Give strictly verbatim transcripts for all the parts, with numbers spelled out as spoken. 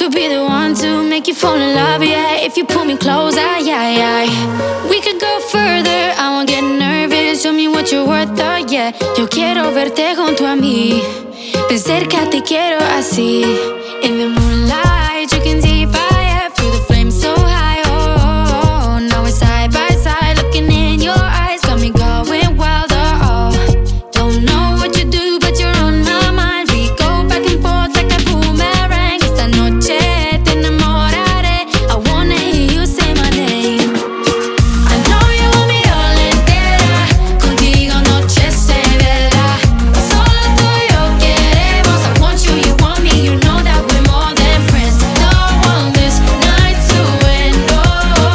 to be the one to make you fall in love, yeah. If you pull me closer, yeah, yeah. We could go further, I won't get nervous. Show me what you're worth, oh, yeah. Yo quiero verte junto a mí. Ven cerca, te quiero así. In the moonlight, you can see fire. Feel the flame so high, oh, oh, oh. Now we're side by side, looking in your eyes. Got me going wild, oh, oh. Don't know what you do, but you're on my mind. We go back and forth like a boomerang. Esta noche te enamoraré. I wanna hear you say my name. I know you want me all entera. Contigo noche se verá. Solo tú y yo queremos. I want you, you want me. You know that we're more than friends. Don't want this night to end, oh.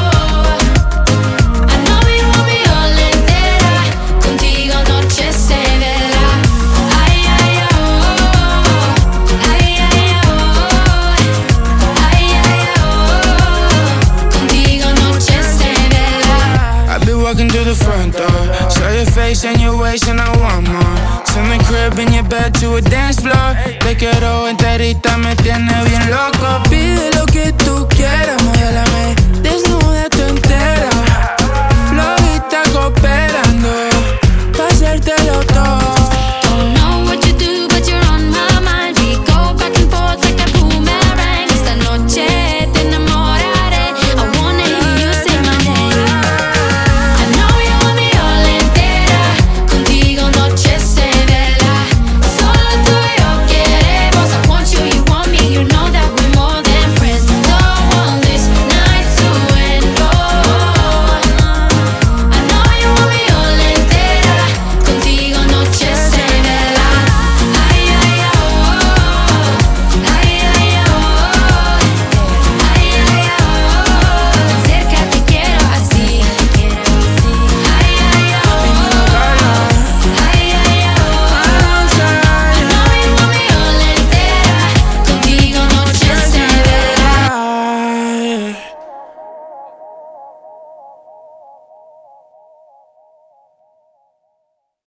I know you want me all entera. Contigo noche se verá. Ay, ay, oh. Ay, ay, oh. Ay, ay, oh. Contigo noche se verá. I've been walking through the front door. Saw your face and your waist and I want more. Turn the crib in your bed to a dance floor. Te quiero en